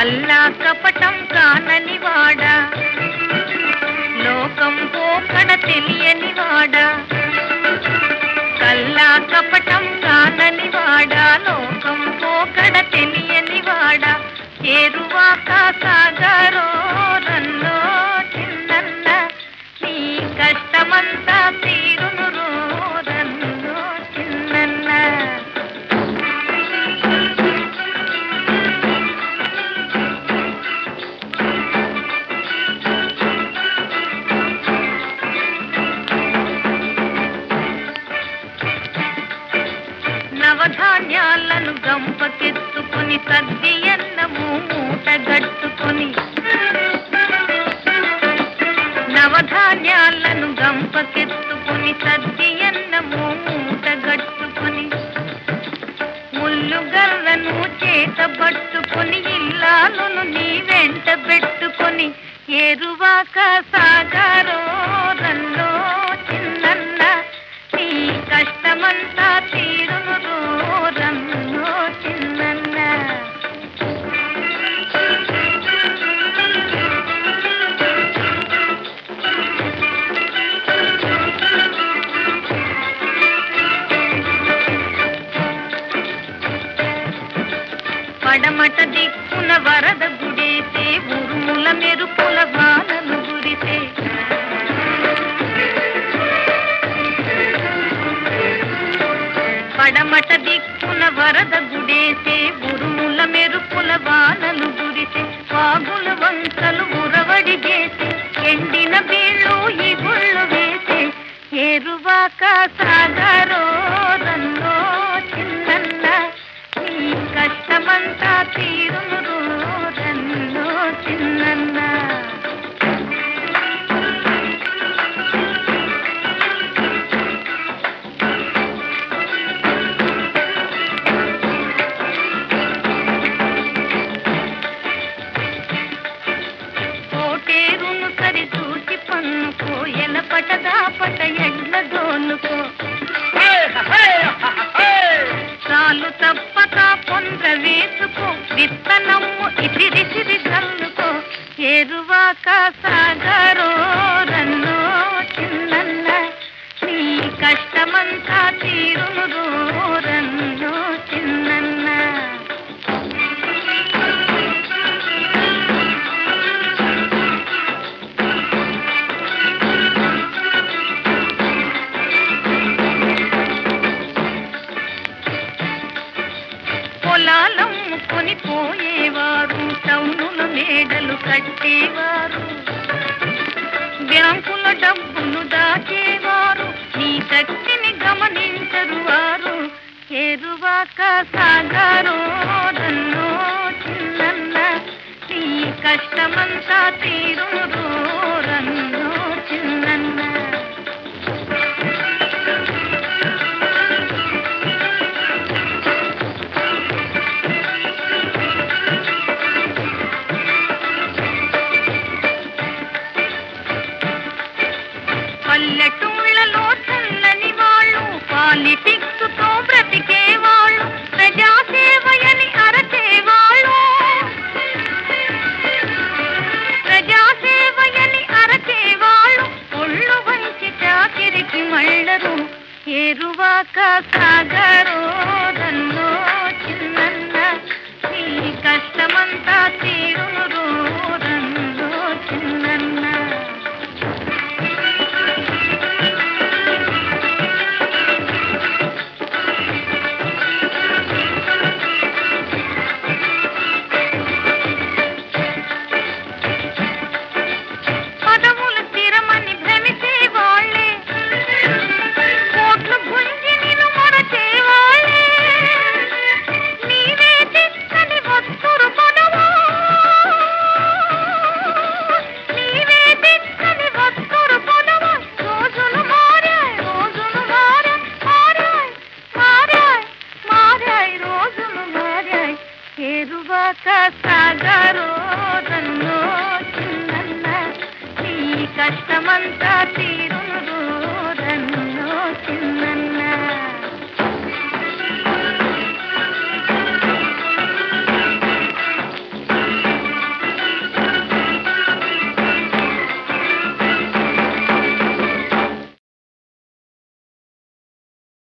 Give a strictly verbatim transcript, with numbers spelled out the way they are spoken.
కల్లా కపటం కానని వాడా, లోకం పోకడ తెలియని వాడా. కల్లా కపటం కానని వాడా, లోకం పోకడ తెలియని వాడా. చేరువాక సాగరో రన్నో చిన్నన్న, నీ కష్టమంతా తీరును రన్నో చిన్నన్న. నవధాన్యాలను గంపకెత్తుకొని సద్ది అన్నము మూటగట్టుకొని, నవధాన్యాలను గంపకెత్తుకొని సద్ది అన్నము మూటగట్టుకొని, ముల్లుగర్రను చేతబట్టుకొని ఇల్లాలను నీ వెంట పెట్టుకొని, ఏరువాక సాగరో రన్నో చిన్నన్న, నీ కష్టమంతా తీరును రన్నో చిన్నన్న. పడమట దిక్కున వరద గుడేసే, ఉరుముల మెరుపుల వానలు గురిసే. పడమట దిక్కున వరద గుడేసే, ఉరుముల మెరుపుల వానలు గురిసే. వాగుల వంకలు ఉరవడి చేసే, ఎండిన బీళ్ళు ఈ గుళ్ళు వేసే. ఏరువాక సాగరో రన్నో చిన్నన్న, నీ కష్టమంతా తీరును రన్నో చిన్నన్న. కోటేరును సరి చూసి పన్నుకో, ఎలపటదా పట ఎడ్ల దోనుకో. చాలు తప్పక పొంద్ర వేసుకో, విత్తనమ్ము ఇసిరిసిరి చల్లుకో. ఏరువాక సాగరో రన్నో చిన్నన్న, నీ కష్టమంతా తీరును రన్నో చిన్నన్న. పొలాలమ్ముకొని పోయేవారు, టౌనుల మేడలు కట్టేవారు, బ్యాంకుల డబ్బులు దాచేవారు, నీ శక్తిని గమనించరు వారు. ఏరువాక సాగరో రన్నో చిన్నన్న, నీ కష్టమంతా తీరును రన్నో చిన్నన్న. పల్లెటూళ్ళలో చల్లని వాళ్ళు, పాలిటిక్స్ తో బ్రతికేవాళ్ళు, ప్రజాసేవయని అరచేవాళ్ళు, ప్రజాసేవయని అరచేవాళ్ళు. ఒళ్ళు వంచి చాకిరికి మళ్ళరు. ఏరువాక సాగరో రన్నో చిన్నన్న, నీ కష్టమంతా తీరును రన్నో చిన్నన్న. పదవులు స్థిరమని భ్రమిసే వాళ్ళే, కోట్లు గుంజి నిన్ను మరచేవాళ్ళే. నీవే చిక్కని వస్తురు పదవు, నీవే చిక్కని వస్తురు పదవు. రోజులు మారాయి, రోజులు మారాయి, మారాయి మారాయి మారాయి రోజులు మారాయి. ఏరువాక సాగరో రన్నో చిన్నన్న, నీ కష్టమంతా